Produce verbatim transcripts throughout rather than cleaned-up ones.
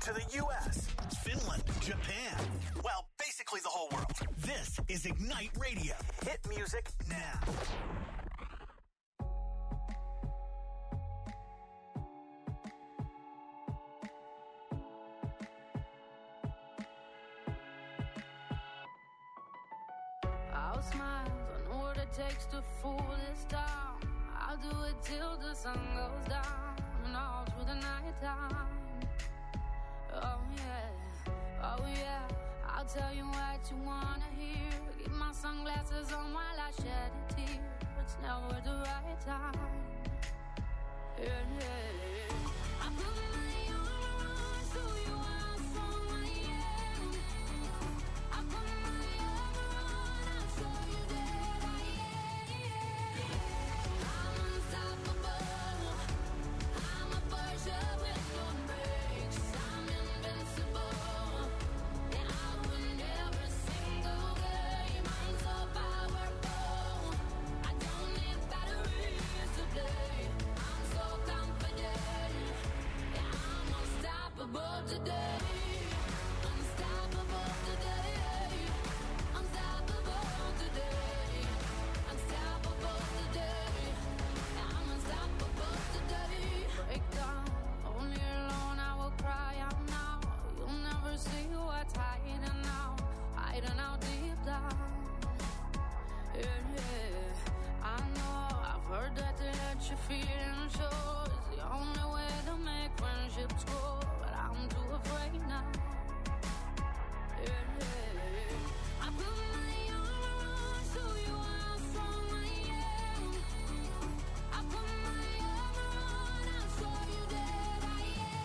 to the U S, Finland, Japan. Well, basically the whole world. This is Ignite Radio. Hit music now. I'll smile, I know what it takes to fool this town. I'll do it till the sun goes down and all through the night time. Oh yeah, oh yeah, I'll tell you what you wanna hear. Keep my sunglasses on while I shed a tear. It's never the right time. Yeah, yeah. I put my arm around so you how strong I am. I put my arm around, I'll show you that I am. I'm unstoppable. I'm a Porsche with no brakes. I'm invincible. And I win every single game. I'm so powerful. I don't need batteries to play. I'm so confident. Yeah, I'm unstoppable today. Unstoppable today. Unstoppable today. Unstoppable today. Yeah, I'm unstoppable today. Break down, only alone I will cry out now. You'll never see what's hiding now, hiding out deep down. Yeah, yeah. I know, I've heard that to let you feel and show is the only way to make friendships grow, but I'm too afraid now. Yeah, yeah. I put my arm around, show you how strong I am. I put my arm around, I'll show you that I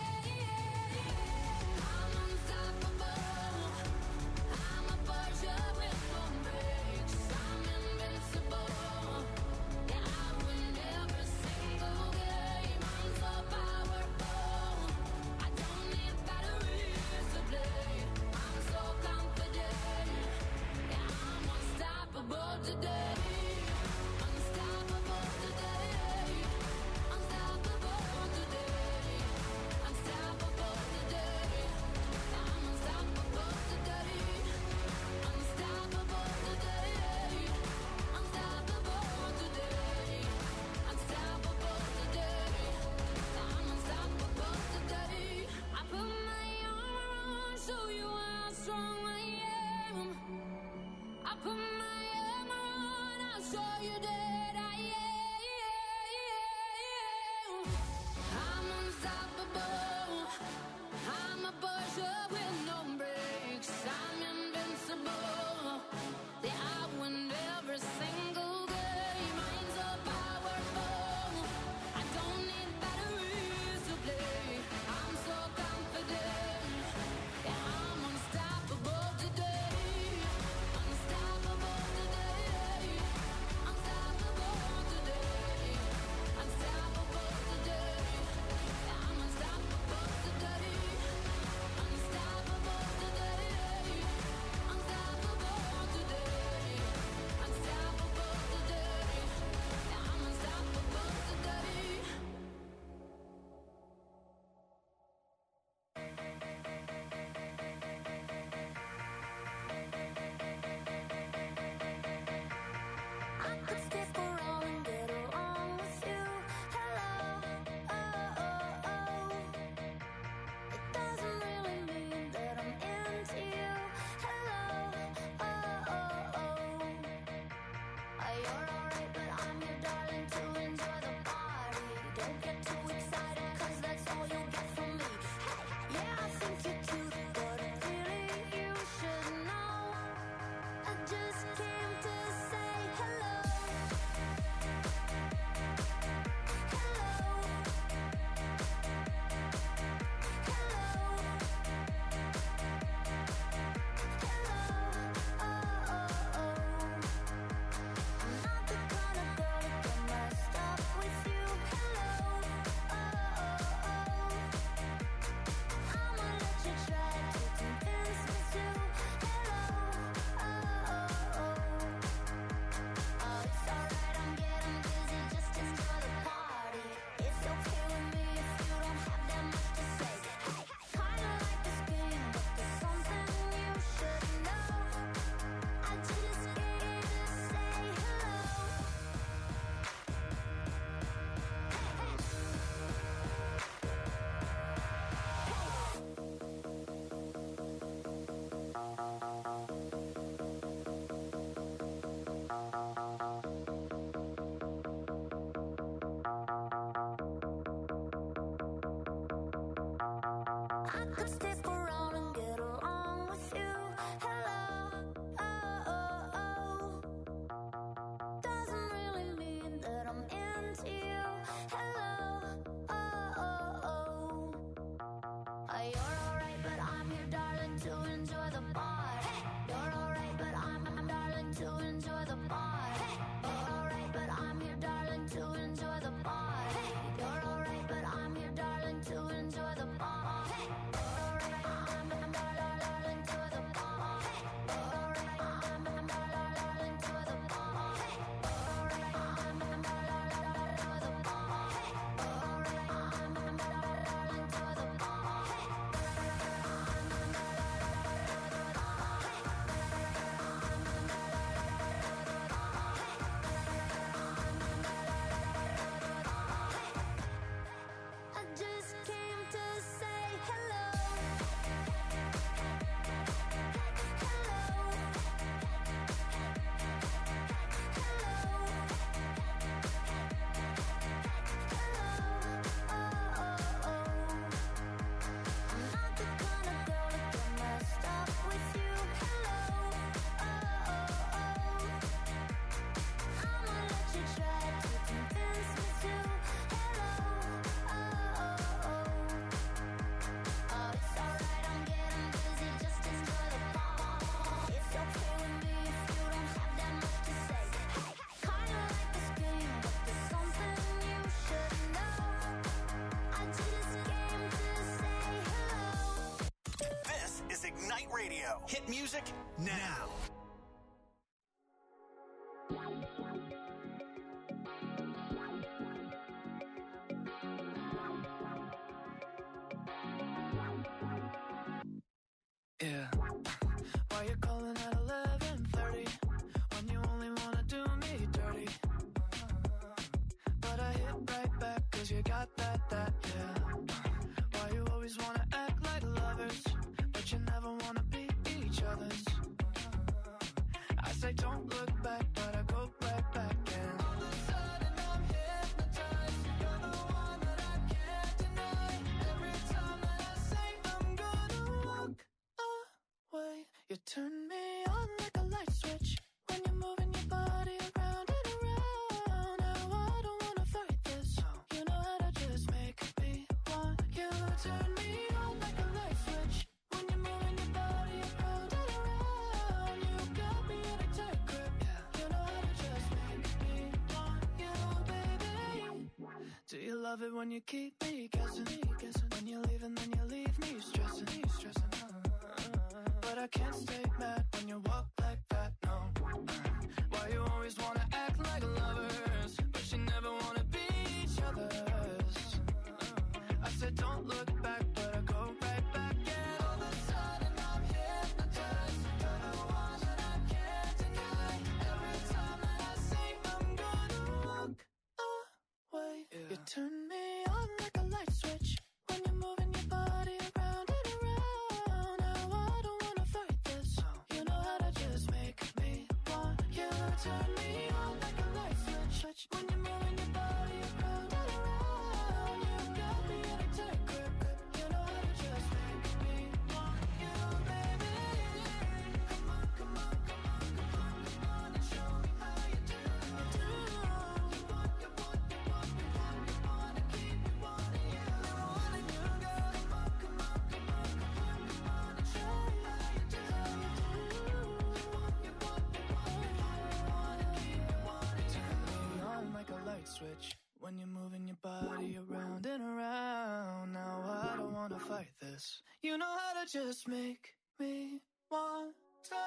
am. I'm unstoppable. I'm a Porsche with no brakes. I'm invincible. Yeah, I win every single game. I'm so powerful. I don't need batteries to play. I'm so confident. Yeah, I'm unstoppable today. Unstoppable today. Unstoppable today. Unstoppable today. I'm unstoppable today. Unstoppable today. Unstoppable today. Unstoppable today. I'm unstoppable today. I put my arm around, show you how strong I am. I put my arm around, I'll show you that I am. I'm unstoppable. I'm a Porsche with no brakes. I'm invincible. Yeah, I win every single game. I'm so powerful. I don't need batteries to play. I'm so confident. Yeah, I'm unstoppable today. Unstoppable today. Unstoppable today. Unstoppable today. Yeah, I'm unstoppable today. Unstoppable today. Unstoppable I could stick around and get along with you. Hello, oh, oh, oh. Doesn't really mean that I'm into you. Hello, oh, oh, oh. Uh, You're alright, but I'm here, darling, to enjoy the bar. You're alright, but I'm, I'm darling, to enjoy the bar. You're alright, but I'm here, darling, to enjoy the bar. You're alright, but I'm here, darling, to enjoy the bar. You're alright, I'm, I'm darling, to the bar. You're alright, I'm, I'm darling, to the bar. You're alright, I'm, I'm darling, to the bar. You're alright, I'm, I'm darling, to the bar. I just came to say hello. Hello. Hello. Hello. Oh, oh, oh. I'm not the kind of girl to get messed up with you. Hello. Oh, oh, oh. I'ma let you try to convince me to. Hello. Oh, oh, oh. Oh, it's alright, I'm getting busy. Just enjoy the bar. It's okay with me if you don't have that much to say. Hey, kinda like this game, but there's something you should know. I just came to say hello. This is Ignite Radio. Hit music now. Yeah. Why you calling at eleven thirty when you only wanna do me dirty? But I hit right back cause you got that, that, yeah. Why you always wanna act like lovers, but you never wanna be each other's? I say don't look back, but I go right back and all of a sudden I'm hypnotized. You're the one that I can't deny. Every time that I say I'm gonna walk away, you turn me on like a light switch when you're moving your body around and around. Now I don't wanna fight this. You know how to just make me want you. Turn me on like a light switch when you're moving your body around and around. You got me in a tight grip. You know how to just make me want you, baby. Do you love it when you keep me guessing? When you leave and then you leave me stressing, me stressing. But I can't stay mad when you walk like that, no. Why you always wanna act like lovers, but you never wanna be each other's? I said don't look back, but I go right back. And all of a sudden I'm hypnotized. You're the one that I can't deny. Every time that I say I'm gonna walk away, you turn me on like a light switch when you're moving your body around and around. Now I don't wanna fight this. You know how to just make me want you. Turn me on like a light switch when you're moving your body around and around. You got me in a tight grip. You know how to just make me want you, baby. Come on, come on, come on, come on, come on and show me how you do. You want, you want, you want, you want, you want, you wanna keep me wanting you, wanting you, girl. Come on, come on, come on, come on, come on and show me how you do. You want, you want, you want, you want, you wanna keep me wanting you. Turn me on like a light switch when you're moving your body around and around. Now I don't wanna fight this. You know how to just make me want to.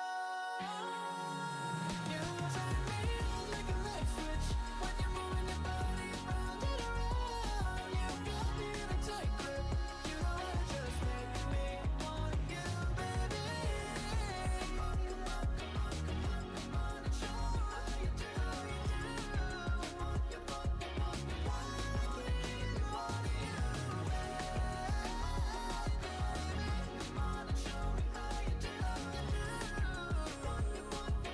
You turn me on like a light switch when you're moving your body around and around. You got me in a tight grip. You know how to just make me want you, baby. Come on, come on, come on, come on, come on and show me how you do. You want, you want, you want, you want, you wanna keep me wanting you, baby. Come on and show me how you do. You want, you want,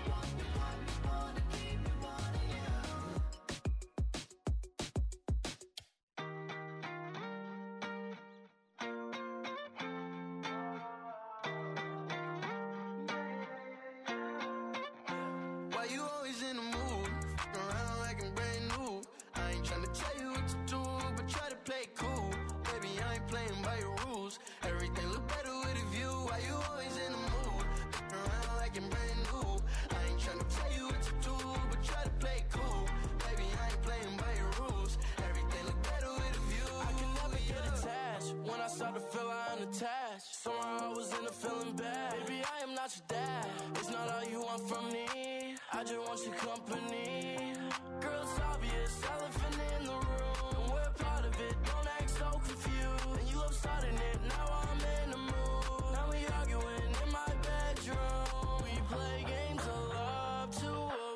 ain't tryna tell you what to do, but try to play it cool. Baby, I ain't playing by your rules. Everything look better with a view. Why you always in the mood? Around like you're brand new. I ain't tryna tell you what to do, but try to play it cool. Baby, I ain't playing by your rules. Everything look better with a view. I can never get attached. When I start to feel I'm unattached, somehow I was in a feeling bad. Baby, I am not your dad. It's not all you want from me. I just want your company. Girl, it's obvious, elephant in the room, and we're part of it. Don't act so confused. And you love starting it. Now I'm in the mood. Now we arguing in my bedroom. We play games of love to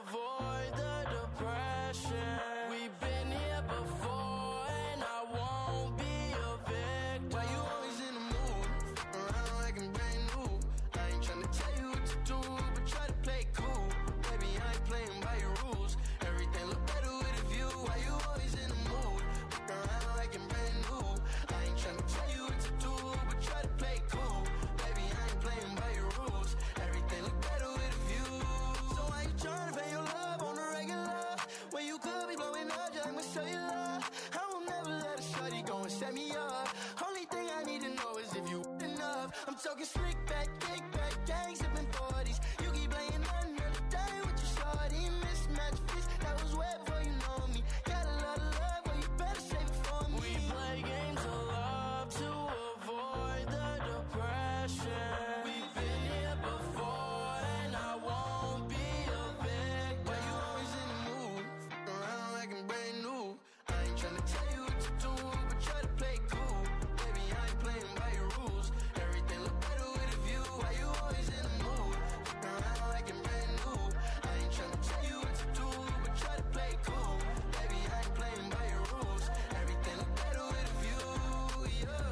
avoid the depression. We've been here before, and I won't be a victim. Why you always in the mood? Around like I'm brand new. I ain't tryna tell you what to do, but try to play it cool. Baby, I ain't playing by your rules. Everything look better with a view. Why you always in the mood? Around like I'm brand new. I ain't tryna tell you what to do, but try to play it cool. Baby, I ain't playing by your rules. Everything look better with a view. So why you tryna pay your love on the regular? When you could be blowing up just like my cellular. I will never let a shawty go and set me up. Only thing I need to know is if you enough. I'm talking slick back, kick back, gang sipping forties. You keep playing another day with your shawty. Mismatch fits, that was way before you know me. Got a lot of love, but you better save it for me. We play games of love to avoid the depression. We've been here before, and I won't be a victim. Why you always in the mood? Around like I'm brand new. I ain't tryna tell you what to do, but try to play it cool. Baby, I ain't playing by your rules. Everything look better with a view. Why you always in the mood? Around like I'm brand new. I ain't tryna tell you what to do, but try to play it cool. Baby, I ain't playing by your rules. Everything look better with a view, yeah.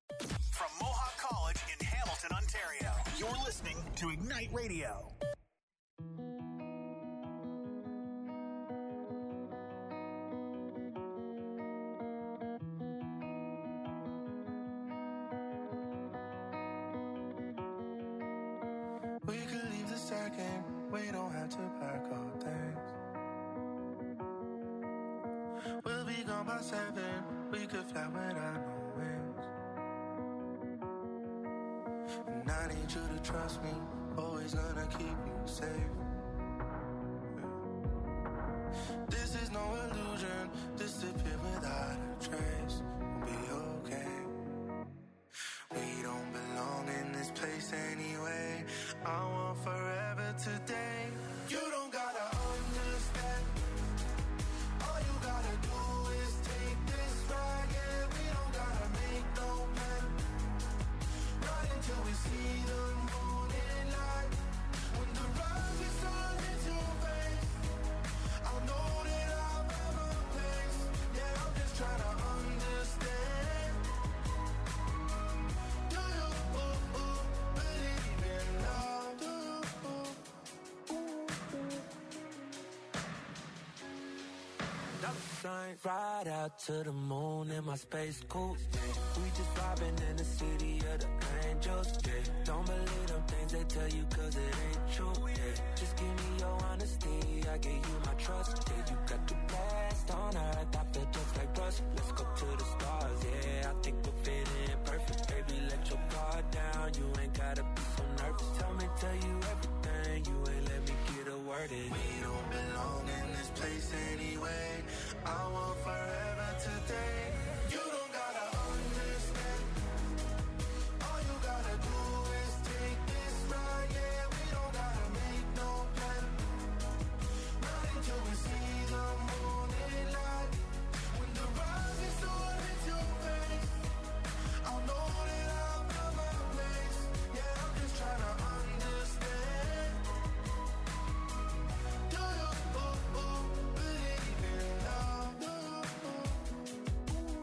From Mohawk College in Hamilton, Ontario, you're listening to Ignite Radio. We could leave the second. We don't have to pack all things. We'll be gone by seven. We could fly without no wings. And I need you to trust me. Always gonna keep you safe. This is no illusion. Disappear without a trace. We'll be okay. We don't belong in this place anyway. I want forever today. You don't gotta understand. All you gotta do is take this ride. Yeah, we don't gotta make no plan. Right until we see the morning light. When the rise is on into your face, I'll know that I'll have a place. Yeah, I'm just trying to understand. Do you ooh, ooh, believe in love? Do you ooh, ooh, Dollar sign, ride out to the moon in my space coupe. We just vibing in the city of the angels. Yeah. Don't believe them things they tell you, cause it ain't true. Yeah. Just give me your honesty, I give you my trust. Yeah, you got the best on earth, I feel just like rust. Let's go to the stars, yeah, I think we'll fit in perfect. Baby, let your guard down, you ain't gotta be so nervous. Tell me, tell you everything, you ain't let me get a word in. we don't belong in this place anyway. I want forever today. You don't gotta understand. All you gotta do is take this ride. Yeah, we don't gotta make no plan. Right until we see the morning light. When the rise is on into your face, I'll know that I'll find my place. Yeah, I'm just trying to understand. Do you ooh, ooh, believe in love? Do you ooh, ooh?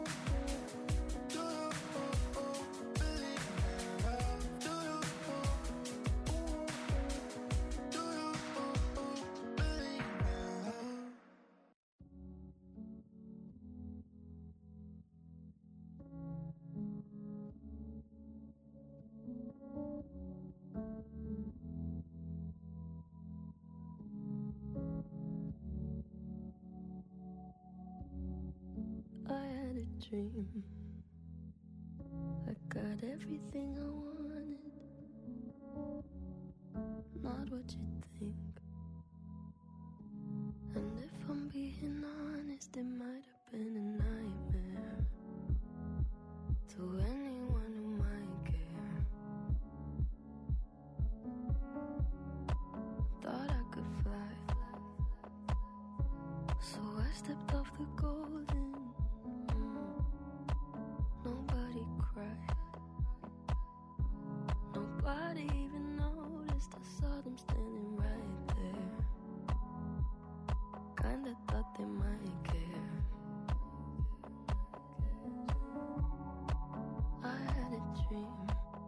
dream. I got everything I wanted, not what you think. And if I'm being honest, it might have been a nightmare to anyone who might care. Thought I could fly, so I stepped off the golden. Mm. Nobody cried, nobody even noticed. I saw them standing right there. Kinda thought they might care. I had a dream.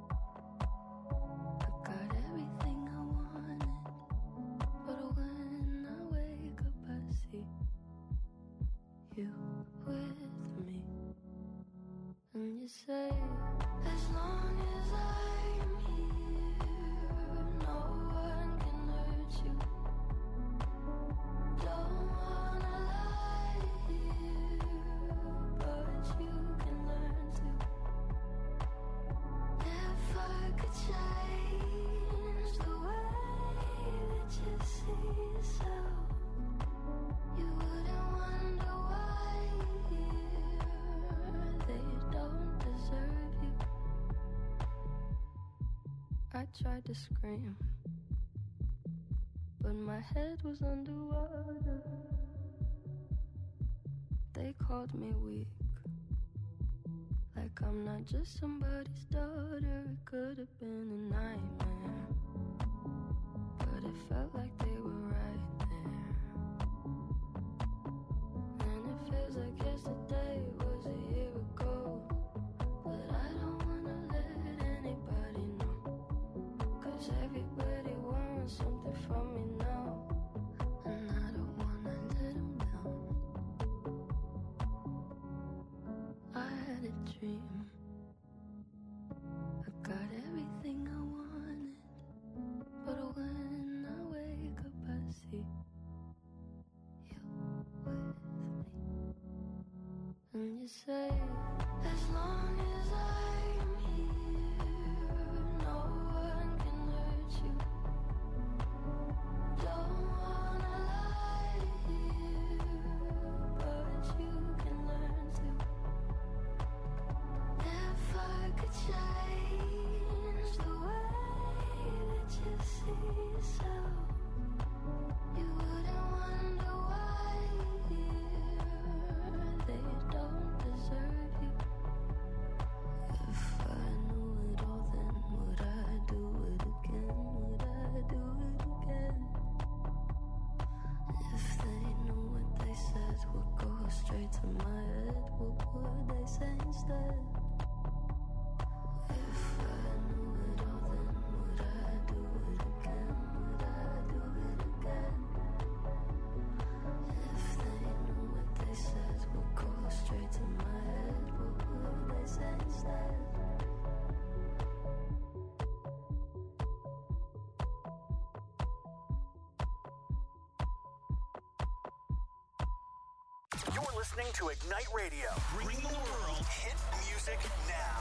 I got everything I wanted, but when I wake up I see you with me. And you say, as long as I'm here, no one can hurt you. Don't wanna lie here, but you can learn to. If I could change the way that you see yourself, you wouldn't wonder why here they don't deserve you. I tried to scream, but my head was underwater. They called me weak, like I'm not just somebody's daughter. It could have been a nightmare, but it felt like they were right there. And it feels like yesterday was a year ago, but I don't wanna let anybody know, 'cause everybody wants something from me now, and I don't wanna let them down. I had a dream. I got everything I wanted, but when I wake up I see you with me. And you say, as long as I'm here, no one can hurt you. Don't wanna lie here, but you can learn to. If I could change the way that you see yourself, you wouldn't wonder why here they don't deserve you. If I knew it all, then would I do it again? Would I do it again? If they knew what they said would go straight to my head, what would they say instead? If I knew it all, then would I do it again? Would I do it again? If they knew what they said would go straight to my head, what would they say instead? You're listening to Ignite Radio. Bring the world hit music now.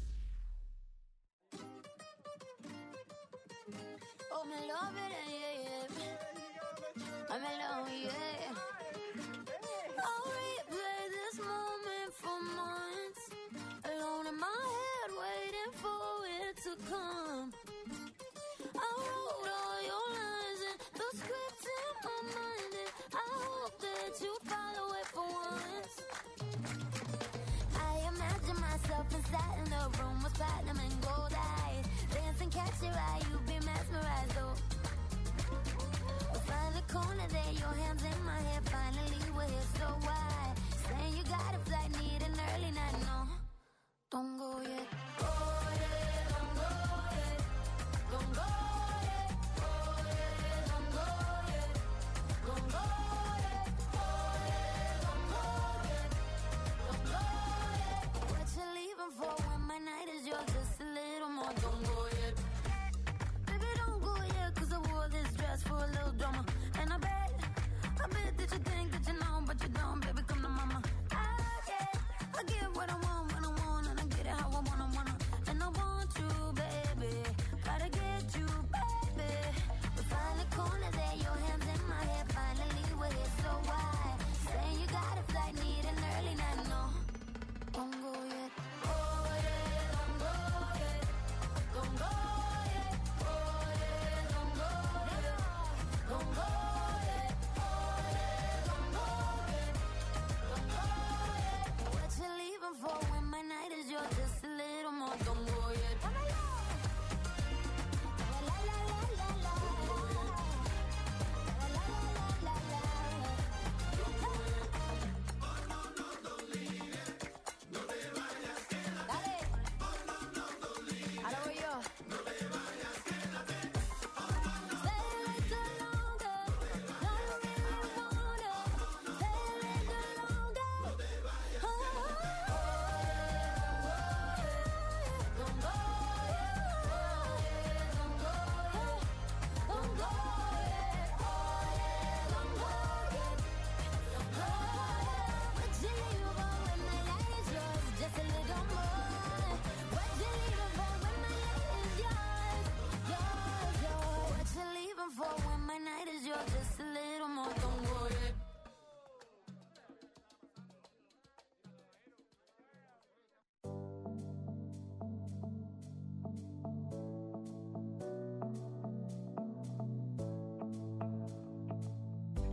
Oh, me love it, yeah, yeah. I'm alone, yeah. I'll replay this moment for months, alone in my head, waiting for it to come. I wrote all your lines and the script in my mind, and I hope that you follow it for once. I imagine myself inside in the room with platinum and gold eyes, dancing, catch your eye, you be mesmerized, oh.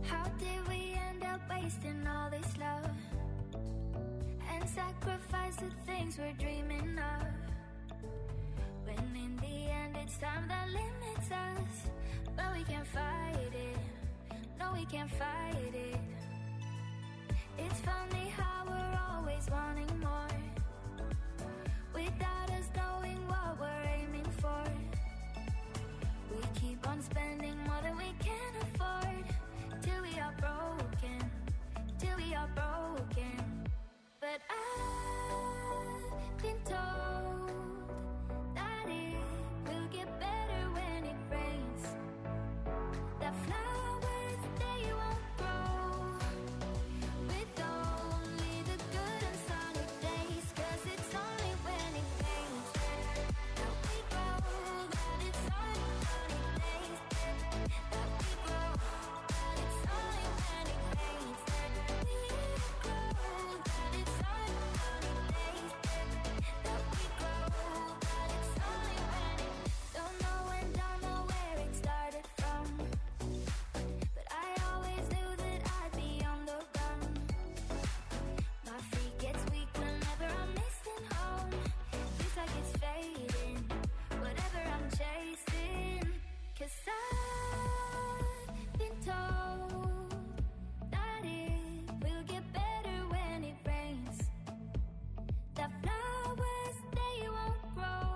How did we end up wasting all this love and sacrifice the things we're dreaming of, when in the end it's time that limits us? But we can't fight it, no we can't fight it. It's funny how we're always wanting more, without us knowing what we're aiming for. We keep on spending more than we can afford, till we are broken, till we are broken. But I've been told that it will get better when it rains, that flowers, they won't grow with only the good and sunny days. Cause it's only when it rains that we grow, that it's only sunny days that we grow, that it's only when it rains that we grow, that it's only sunny days that we grow, that it's only when it. Don't know when, don't know where it started from, but I always knew that I'd be on the run. My feet gets weak whenever I'm missing home. Feels like it's fading, whatever I'm chasing. Cause I've been told that it will get better when it rains, that flowers, they won't grow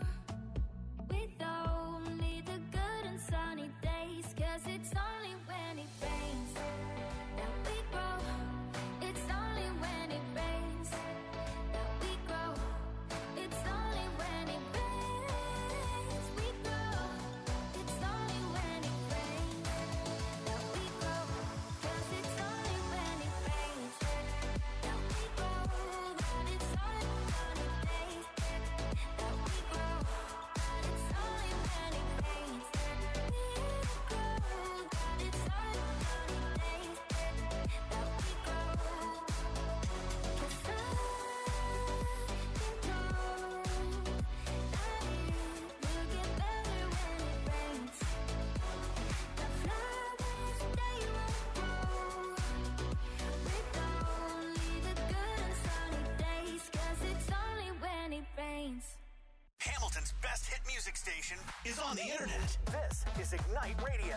with only the good and sunny days. Cause it's only when it rains that we grow, it's only when it rains that we grow, it's only when it rains we grow, it's only when it rains that we grow. Cause it's only when it rains that we grow, that it's only sunny days that we grow, that it's only when it rains that we grow, that it's only sunny days that we grow. Cause I've been told that it will get better when it rains, the flowers, they won't grow with only the good and sunny days. Cause it's only when it rains. Hamilton's best hit music station is on the internet. This is Ignite Radio.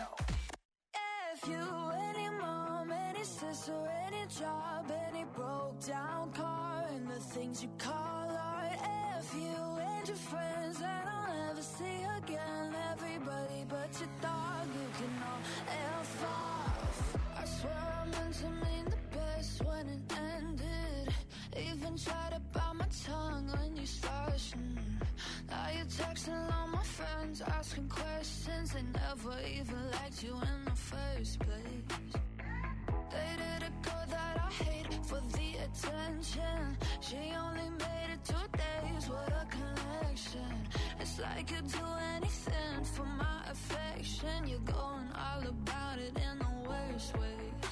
If you, any mom, any sister, any job, any broke down car, and the things you call art. If you and your friends that I'll never see again, everybody but your dog, you can all F off. I swear I meant to mean the best when it ended. Even tried to bite my tongue when you started. Mm. Now you're texting all my friends, asking questions. They never even liked you in the first place. Dated a girl that I hate for the attention. She only made it two days, what a connection. It's like you'd do anything for my affection. You're going all about it in the worst ways.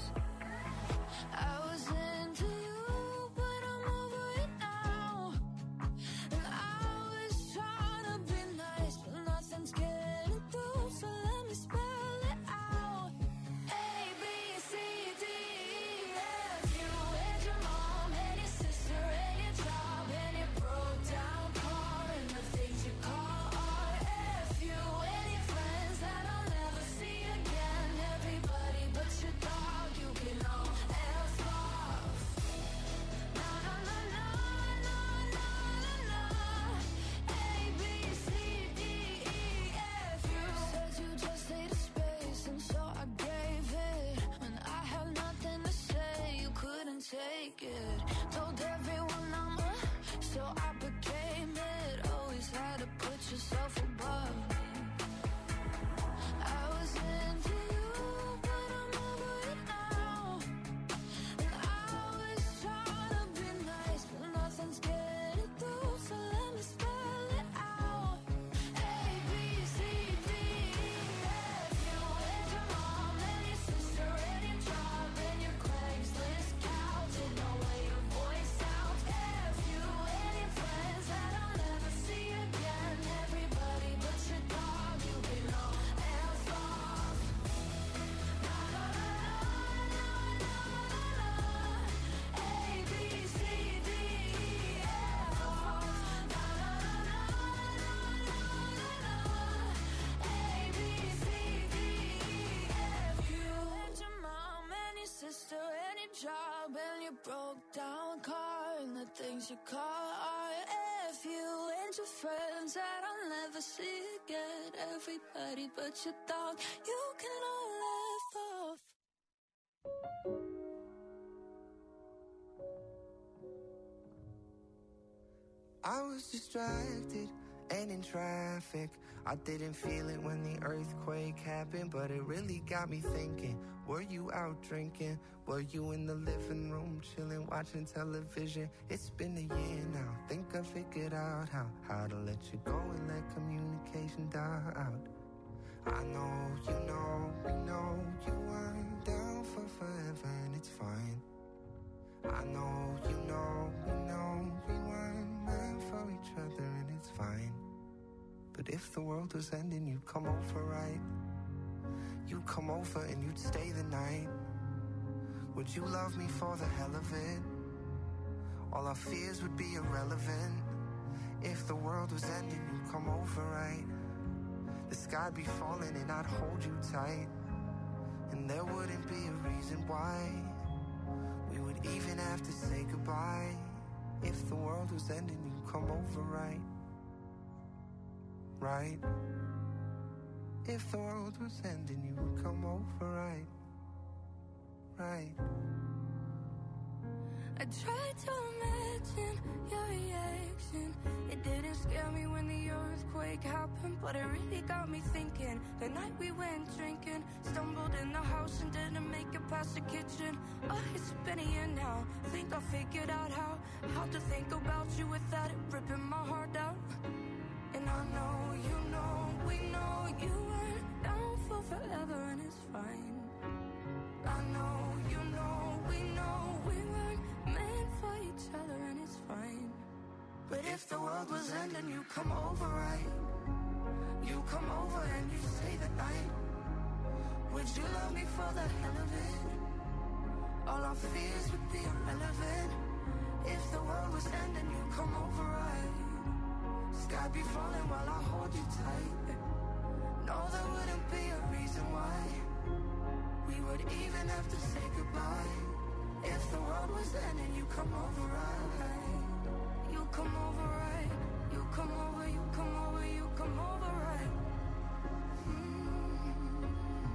I was into you, but I'm over it now. And I was trying to be nice, but nothing's getting through. So let me spell it out. A, B, C, D, E, F. You and your mom, and your sister, and your job, and your broke down car, and the things you call art. F you and your friends that I'll never see again. Everybody but your dog, you can all F off. No, no, no, no, no, no, no, no. A, B, C, D, E, F. You said you just needed space, and so I gave it. When I had nothing to say, you couldn't take it. Told everyone I'm a, so I became it. Always had to put yourself above me. I was into you, but I'm over it now. And I was trying to be nice, but nothing's getting through. So let me spell it out. A, B, C, D, E, F. You and your mom, and your sister, and your job, and your Craigslist couch, and the way your voice broke down car and the things you call are F you and your friends that I'll never see again. Everybody but your dog, you can all laugh off. I was distracted and in traffic. I didn't feel it when the earthquake happened, but it really got me thinking. Were you out drinking? Were you in the living room chilling, watching television? It's been a year now. Think I figured out how How to let you go and let communication die out. I know, you know, we know you weren't down for forever and it's fine. I know, you know, we know we weren't meant for each other and it's fine. But if the world was ending, you'd come over, right? You'd come over and you'd stay the night. Would you love me for the hell of it? All our fears would be irrelevant. If the world was ending, you'd come over, right? The sky'd be falling and I'd hold you tight. And there wouldn't be a reason why we would even have to say goodbye. If the world was ending, you'd come over, right? Right? If the world was ending, you would come over, right? Right? I tried to imagine your reaction. It didn't scare me when the earthquake happened, but it really got me thinking. The night we went drinking, stumbled in the house and didn't make it past the kitchen. Oh, it's been a year now. Think I figured out how How to think about you without it ripping my heart out. And I know, you know, we know you weren't down for forever and it's fine. I know, you know, we know we weren't meant for each other and it's fine. But if the world was ending, you come over, right? You come over and you stay the night. Would you love me for the hell of it? All our fears would be irrelevant. If the world was ending, you come over, right? Sky be falling while I hold you tight. No, there wouldn't be a reason why we would even have to say goodbye. If the world was ending, you come over, right? You come over, right? You come over, you come over, you come over, right? Mm-hmm.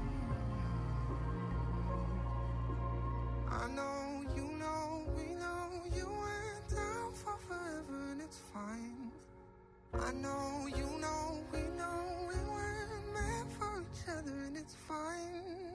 I know, you know, we know you went down for forever and it's fine. I know, you know, we know we weren't meant for each other and it's fine.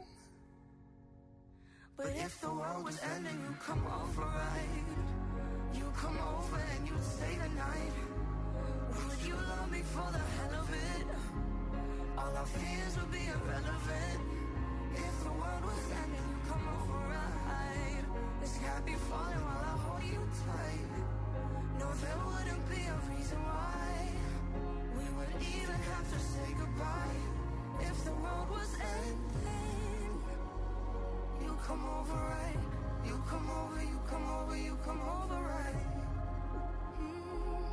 But if the world was ending, you come over, right? You come over and you stay the night. Would you love me for the hell of it? All our fears would be irrelevant. If the world was ending, you come over, right? The sky be falling while I hold you tight. No, there wouldn't be a reason why we would even have to say goodbye. If the world was ending, you come over, right? You come over, you come over, you come over, right? Mm.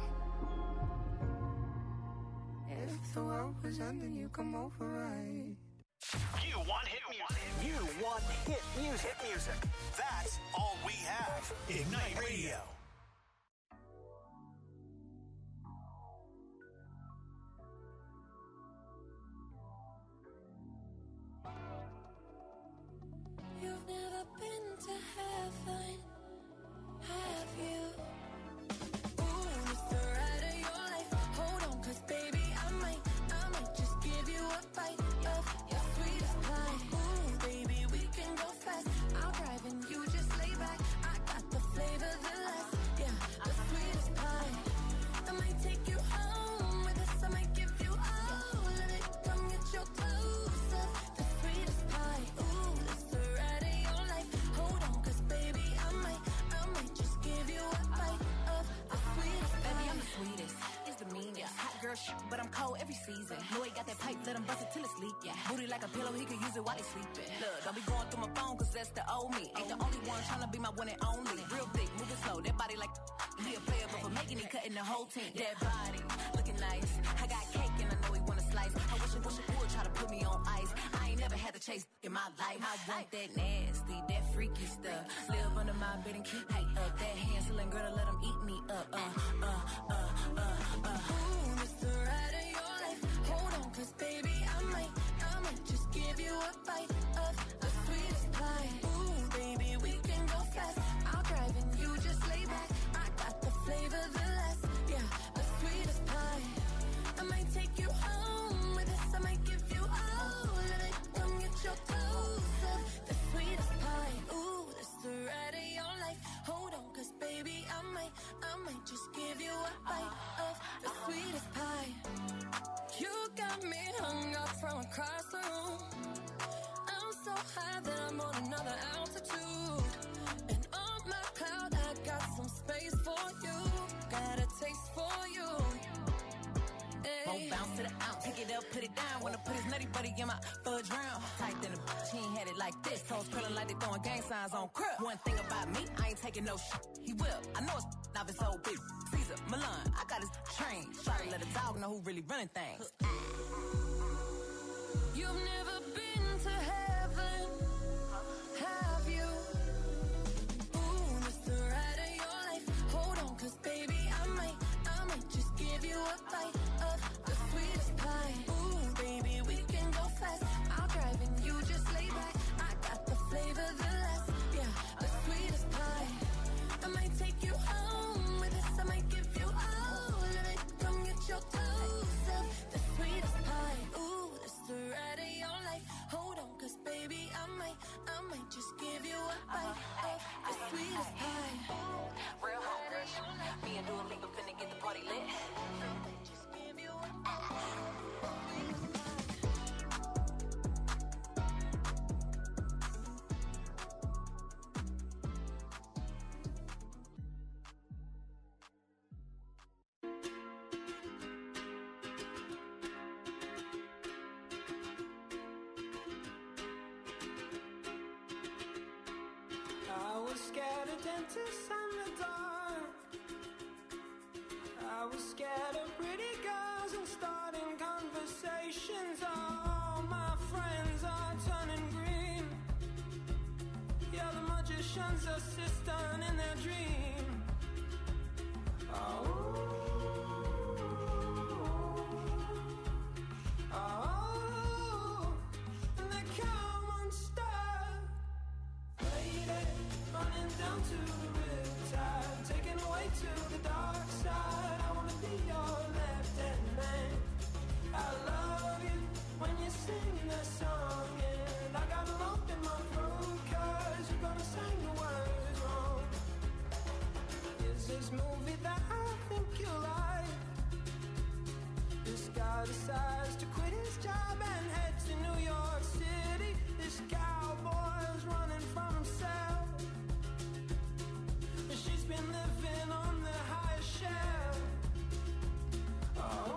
If the world was ending, you come over, right? You want hit music. You want hit music. Hit music. That's all we have. Ignite Radio. You've never been to heaven, have you? Ooh, it's the ride of your life. Hold on, cause baby, I might, I might just give you a bite of your sweetest pie. Ooh, baby, we can go fast. I'll drive and you just lay back. I got the flavor, the life, yeah, the sweetest pie. I might take you home with us, I might give you all of it. Come get your clothes up, the sweetest pie. Ooh, it's the ride of your life. Hold on, cause baby, I might, I might just give you a bite of the sweetest pie. Baby, I'm the sweetest. It's the meanest. Hot girl shit, but I'm cold every season. Know he got that pipe, let him bust it till it's leak. Yeah. Booty like a pillow, he can use it while he sleeping. Look, don't be going through my phone, cause that's the old me. Ain't the only one tryna be my one and only. Real thick, moving slow, that body like he a player, but for making it, cutting the whole team. That body, looking nice. I got cake and I know he wanna slice. I wish I wish I would try to put me on ice. I ain't never had to chase in my life. I want that nasty, that freaky stuff. Live under my bed and keep me up. That Hansel and Gretel, let them eat me up. Uh, uh, uh, uh, uh. Ooh, it's the ride of your life. Hold on, cause baby, I might, I might just give you a bite of the sweetest pie. Ooh, baby, we can go fast. I'll drive and you just lay back. I got the flavor, the last, yeah, the sweetest pie. I might take you home with us. I might give you all of it. Come get your dose of the sweetest pie. Ooh, this the ride of your life. Hold on, cause baby, I might, I might just give you a bite of the sweetest pie. You got me hung up from across the room. I'm so high that I'm on another altitude. And on my cloud, I got some space for you. Got a taste for you. Won't bounce to the ounce, pick it up, put it down. Wanna put his nutty buddy in my fudge round. Tight than a bitch, he ain't had it like this. Toes curling like they throwing gang signs on crib. One thing about me, I ain't taking no shit. He will, I know it's not his old bitch. Caesar, Milan, I got his train. Try to let a dog know who really running things. You've never been to heaven, have you? Ooh, this the ride of your life. Hold on, cause baby, I might, I might just give you a bite of the sweetest pie. Ooh, baby, we can go fast. I'll drive and you just lay back. I got the flavor, the last, yeah, the sweetest pie. I might take you home with us. I might give you all of it. Come get your dose of the sweetest pie. Ooh, this the ride of your life. Hold on, cause baby, I might, I might just give you a bite of the sweetest pie. Real hot rush. Me and Dua Lipa finna get the party lit. Just give you a bite of the sweetest pie. I was scared of dentists and the dark. I was scared of pretty girls and starting conversations. All my friends are turning green. Yeah, the magician's assistant in their dream. Oh, oh, and they come unstuck. Lady, running down to the riptide, taken away to the dark side. I wanna be your left-hand man. I love you when you're singing that song, and I got a lump in my throat 'cause you're gonna sing the words wrong. Is this movie that I think you like? This guy decides to quit his job and head to New York City. This cowboy's running from himself. She's been living on the highest shelf. Oh,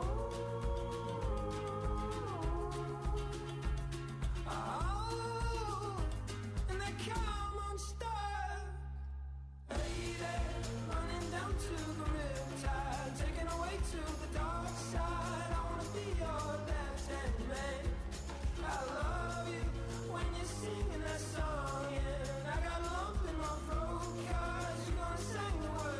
oh, and they come unstuck. Lady, running down to the riptide, taken away to the dark side. I wanna be your left-hand man. I love you when you're singing that song, and I got a lump in my throat 'cause you're gonna sing the words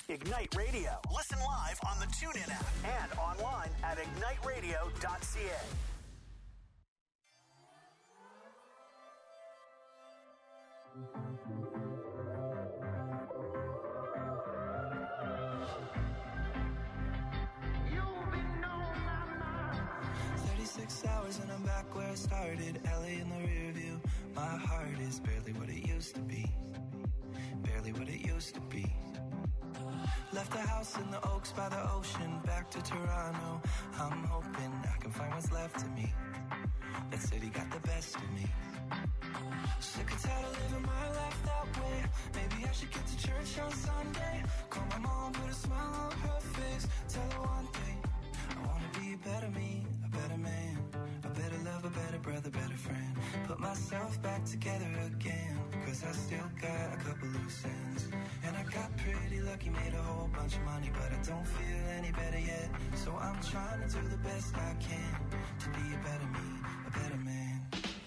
Ignite Radio. Listen live on the TuneIn app and online at ignite radio dot c a. thirty-six hours and I'm back where I started. L A in the rear view. My heart is barely what it used to be. Barely what it used to be. Left the house in the Oaks by the ocean. Back to Toronto. I'm hoping I can find what's left of me. That city got the best of me. Sick and tired of living my life that way. Maybe I should get to church on Sunday. Call my mom, put a smile on her face. Tell her one thing. I wanna be a better me, a better man, a better lover, a better brother, better friend. Put myself back together again, cause I still got a couple loose ends. And I got pretty lucky, made a whole bunch of money, but I don't feel any better yet. So I'm trying to do the best I can to be a better me, a better man.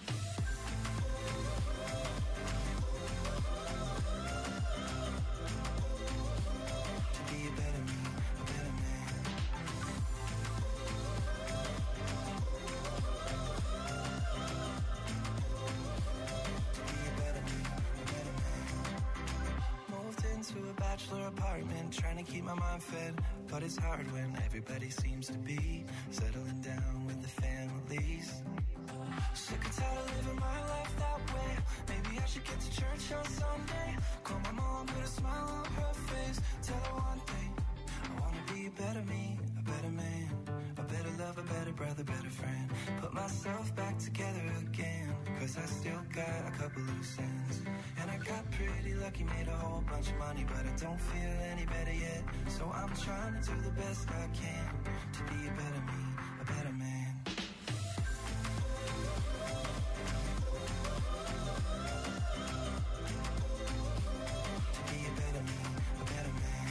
To be a better me, a better man. To a bachelor apartment, trying to keep my mind fed, but it's hard when everybody seems to be settling down with the families. Sick and tired of living my life that way. Maybe I should get to church on Sunday. Call my mom, put a smile on her face. Tell her one thing. I wanna be a better me, a better man, a better lover, better brother, better friend. Put myself back together again, cause I still got a couple loose ends. And I got pretty lucky, made a whole bunch of money, but I don't feel any better yet. So I'm trying to do the best I can to be a better me, a better man. To be a better me, a better man.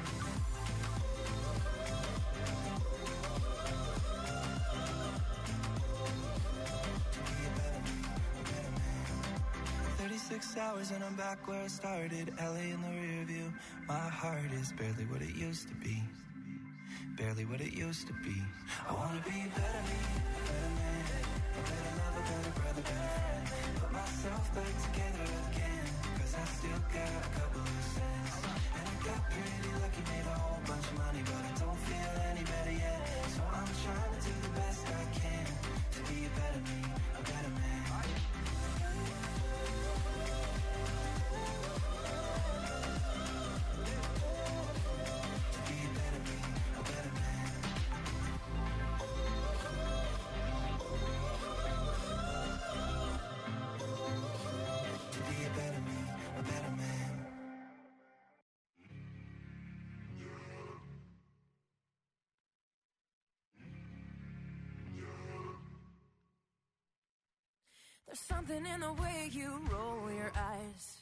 To be a better me, a better man. thirty-six hours and I'm back where I started. L A in the rear view. My heart is barely what it used to be. Barely what it used to be. I wanna be a better me, a better man, a better lover, better brother, better friend. Put myself back together again, cause I still got a couple loose ends. And I got pretty lucky, made a whole bunch of money, but I don't feel any better yet. So I'm trying to do the best I can to be a better me, a better man. There's something in the way you roll your eyes.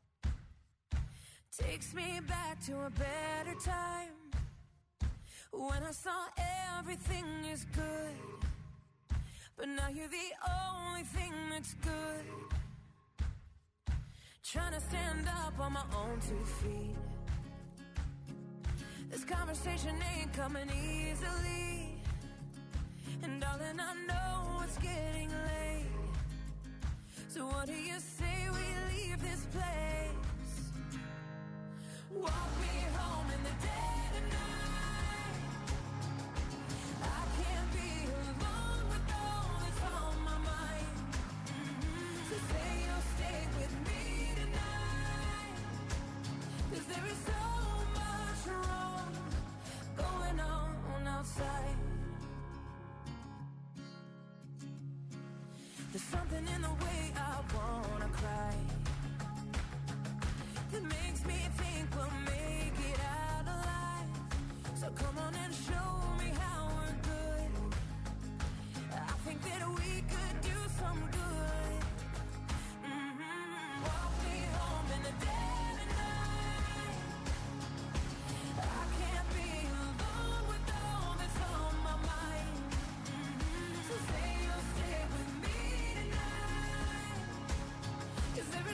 Takes me back to a better time, when I saw everything is good. But now you're the only thing that's good. Trying to stand up on my own two feet. This conversation ain't coming easily. And darling, I know it's getting late. So what do you say we leave this place? Walk me home in the dead of night. I can't be alone with all that's on my mind. Mm-hmm. So say you'll stay with me tonight. Cause there is so much wrong going on outside. There's something in the way I wanna cry that makes me think we'll make it out alive. So come on and show me how we're good. I think that we could do some good. Mm-hmm. Walk me home in the dead of night. I can't be alone with all that's on my mind. Mm-hmm. So say you'll stay with me tonight. Cause there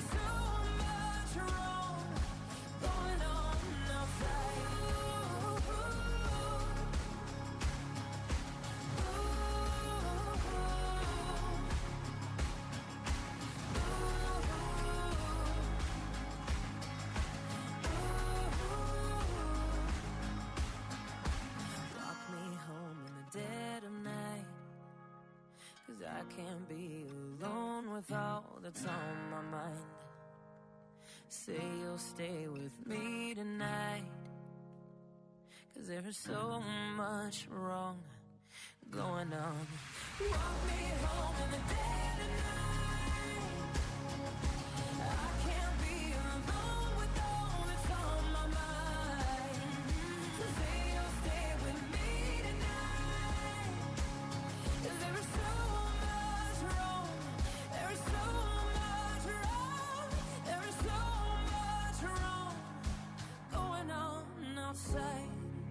that's on my mind. Say you'll stay with me tonight, 'cause there is so much wrong going on. Walk me home in the dead of night. I can't be alone with all that's on my mind. So say you'll stay with me tonight, 'cause there is so much wrong. There is so much wrong. There is so much wrong going on outside.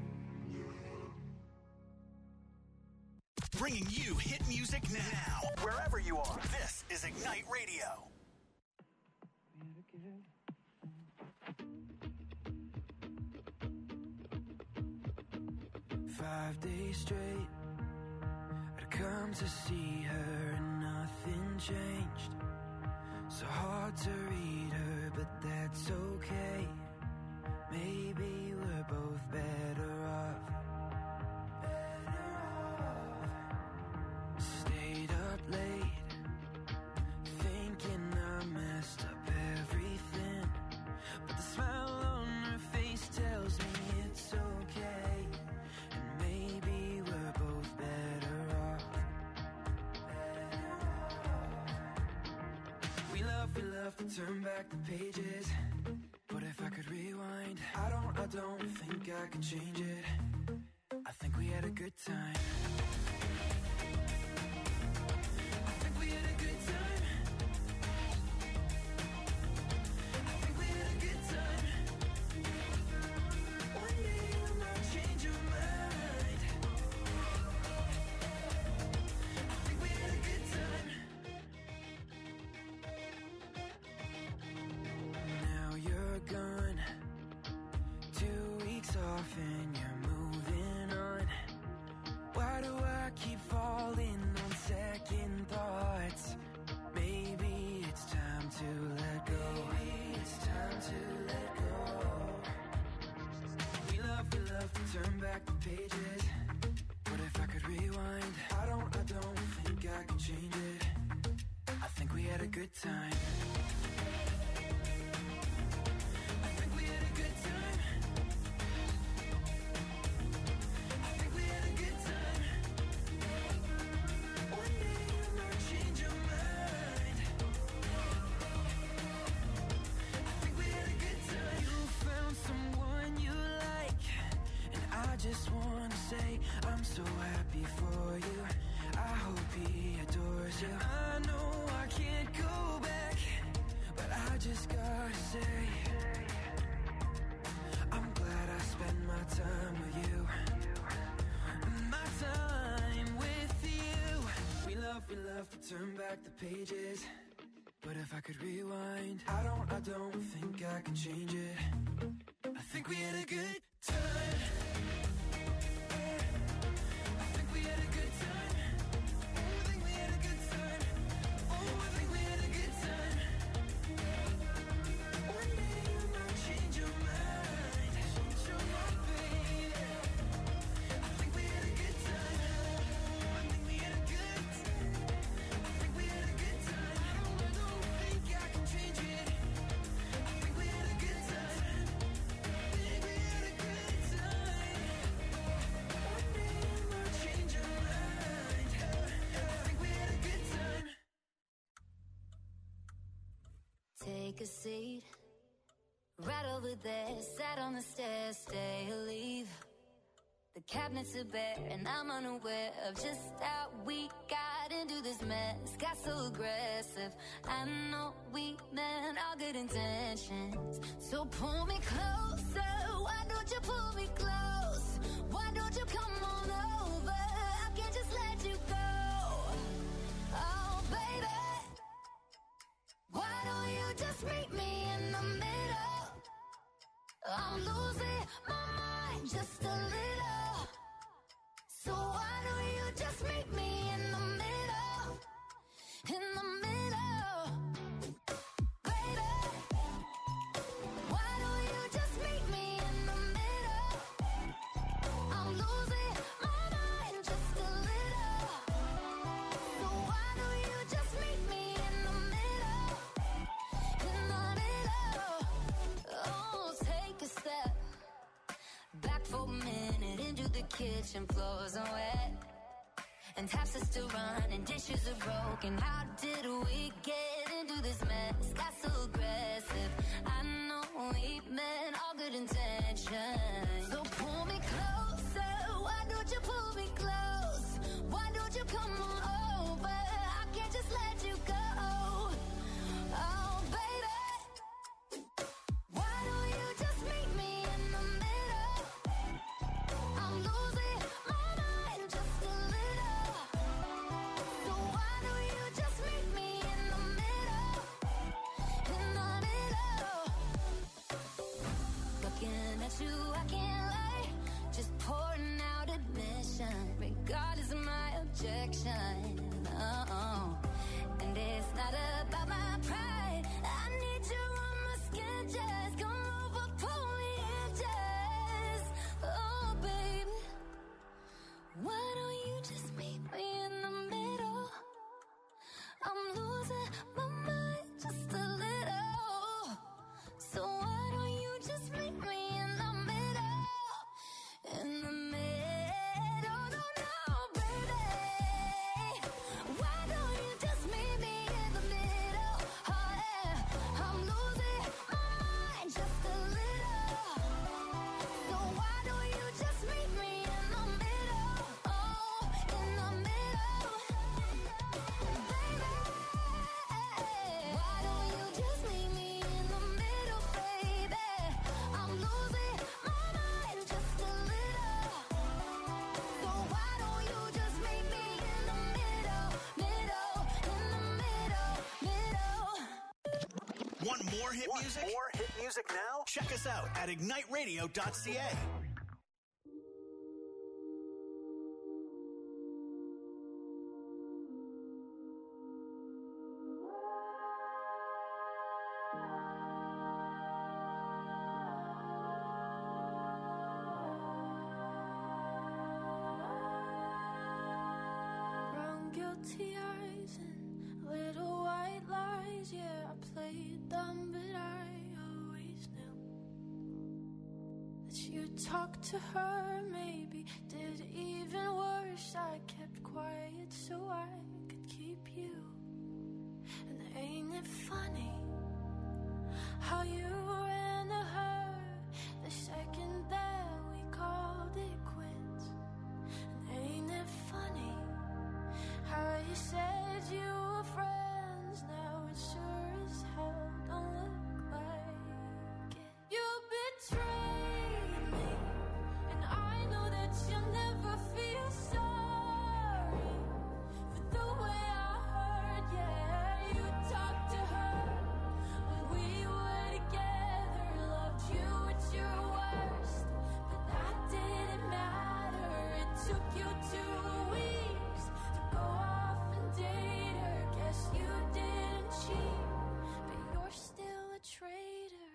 Bringing you hit music now, wherever you are. This is Ignite Radio. Five days straight, I'd come to see her and nothing changed. So hard to read her, but that's okay. Maybe we're both better off. Stayed up late, thinking I messed up everything, but the smile on her face tells me it's okay, and maybe we're both better off. We love, we love to turn back the pages, but if I could rewind, I don't, I don't think I could change it. I think we had a good time. And you're moving on. Why do I keep falling on second thoughts? Maybe it's time to let go. Maybe it's time to let go. We love, we love to turn back the pages, but if I could rewind, I don't, I don't think I could change it. I think we had a good time. Just wanna say I'm so happy for you. I hope he adores you. I know I can't go back, but I just gotta say I'm glad I spent my time with you. My time with you. We love, we love to turn back the pages, but if I could rewind, I don't, I don't think I can change it. I think we had a good time. Take a seat, right over there, sat on the stairs, stay or leave. The cabinets are bare and I'm unaware of just how we got into this mess. Got so aggressive, I know we meant all good intentions. So pull me closer, why don't you pull me close? Why don't you come on over, I can't just let you go. Oh baby, why don't you just meet me in the middle? I'm losing my mind just a little. So why don't you just meet me in the middle? In the middle. Baby, why don't you just meet me in the middle? I'm losing my mind just a little. So why don't you just meet me in the middle? kitchen floors are wet, and taps are still running, dishes are broken. How did we get into this mess? Got so aggressive. I know we meant all good intentions. So pull me closer. Why don't you pull me close? Why don't you come on over? I can't just let you go. Oh, baby, why don't you just meet me in the middle? I'm losing my mind just a little. So why don't you just meet me in the middle? In the middle. Looking at you, I can't lie. Just pouring out admission, regardless of my objection. Oh, and it's not about my pride. I need you on my skin, just come over, pull me in, just. Oh, baby, why don't you just meet me in the middle? I'm losing my mind just a little. So why don't you just meet me in the middle? In the middle, no, no, baby. Why don't you just meet me in the middle? Oh, yeah. I'm losing my mind just a little. So why don't you just meet me in the middle? Oh, in the middle. Baby, why don't you just meet me in the middle, baby? I'm losing my mind just a little. So why don't you just meet me in the middle, middle, in the middle, middle. Want more hit Want music? more hit music now? Check us out at ignite radio dot c a. Brown guilty eyes and little white lies. Yeah, I played them, but I always knew that you talked to her. Maybe did even worse. I kept quiet so I could keep you. And ain't it funny how you ran to her the second that we called it quits? And ain't it funny how you said you were friends? Now it sure as hell don't look like it. You betrayed me, and I know that you'll never feel sorry for the way I heard. Yeah, you talked to her when we were together, loved you at your worst, but that didn't matter. It took you two weeks to go off and date her. Guess you didn't cheat, but you're still a traitor.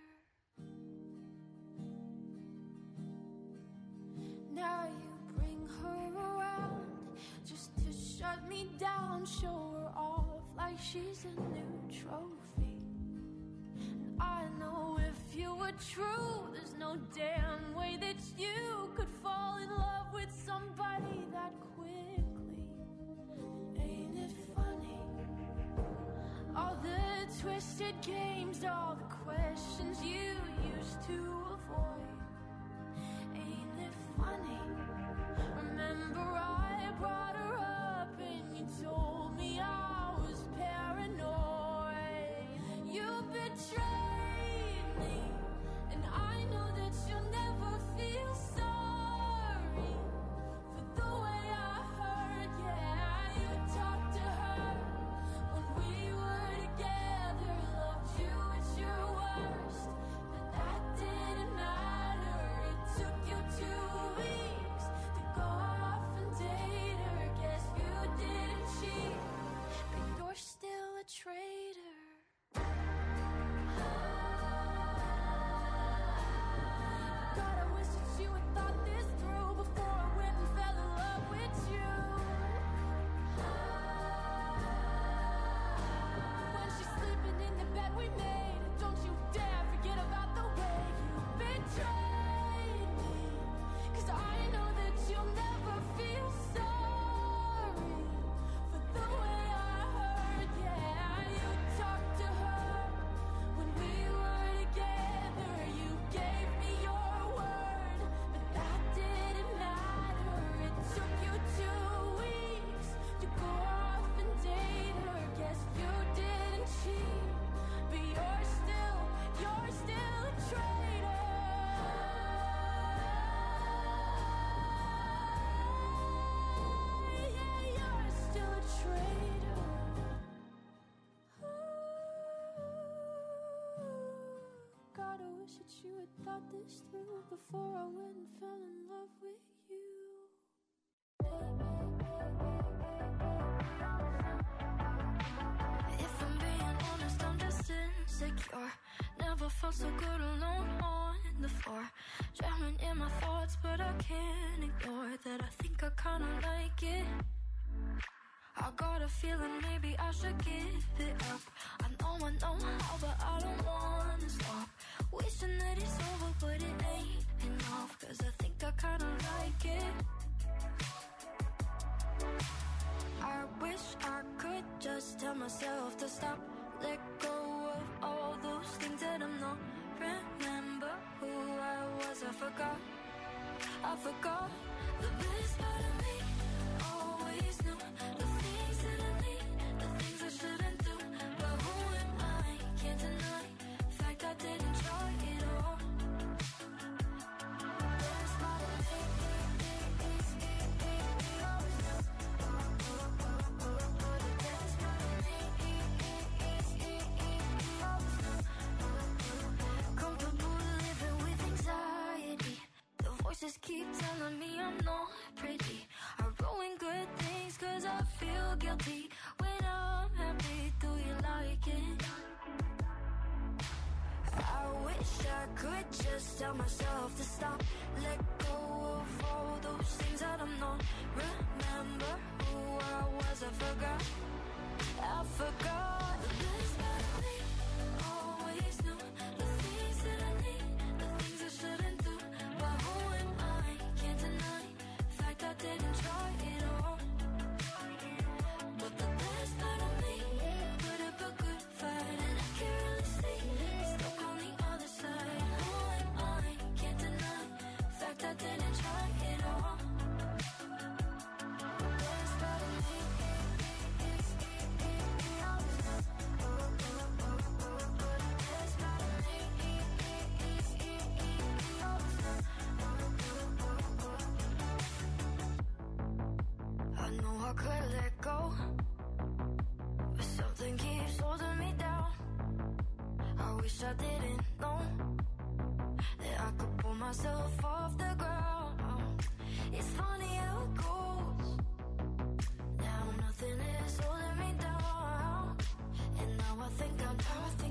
Now you bring her around just to shut me down, show her off like she's a new trophy. And I know if you were true, there's no damn way that you could fall in love with somebody that quickly. Ain't it funny? All the twisted games, all the questions you used to avoid. Ain't it funny? Remember I brought her up and you told me I was paranoid. You betrayed me, and I know that you'll never feel sorry for the way I heard. Yeah, you talked to her when we were together, loved you at your worst, but that didn't matter. It took you two weeks to go off and date her. Guess you didn't cheat, but you're still a traitor. wish that you had thought this through before I went and fell in love with you. If I'm being honest, I'm just insecure. Never felt so good alone on the floor. Drowning in my thoughts, but I can't ignore that I think I kinda like it. I got a feeling maybe I should give it up. I know I know how, but I don't wanna stop. Wishing that it's over, but it ain't enough. Cause I think I kinda like it. I wish I could just tell myself to stop. Let go of all those things that I'm not. Remember who I was, I forgot. I forgot the best part of me. Always knew the things that I need, the things I shouldn't do. But who am I? Can't deny the fact I didn't try it all. The best part of me. Voices keep telling me I'm not pretty. I ruin good things cause I feel guilty. When I'm happy, do you like it? I wish I could just tell myself to stop. Let go of all those things that I'm not. Remember who I was, I forgot. I forgot the best part of me. Always knew the things that I need, the things I shouldn't do. But who am I? Can't deny the fact I didn't try it all. But the best part of me put up a good fight, and I can't really see stuck on the other side. Who am I? Can't deny the fact I didn't try it all. The best part of me. I know I could let go, but something keeps holding me down. I wish I didn't know that I could pull myself off the ground. It's funny how it goes. Now nothing is holding me down, and now I think I'm, I think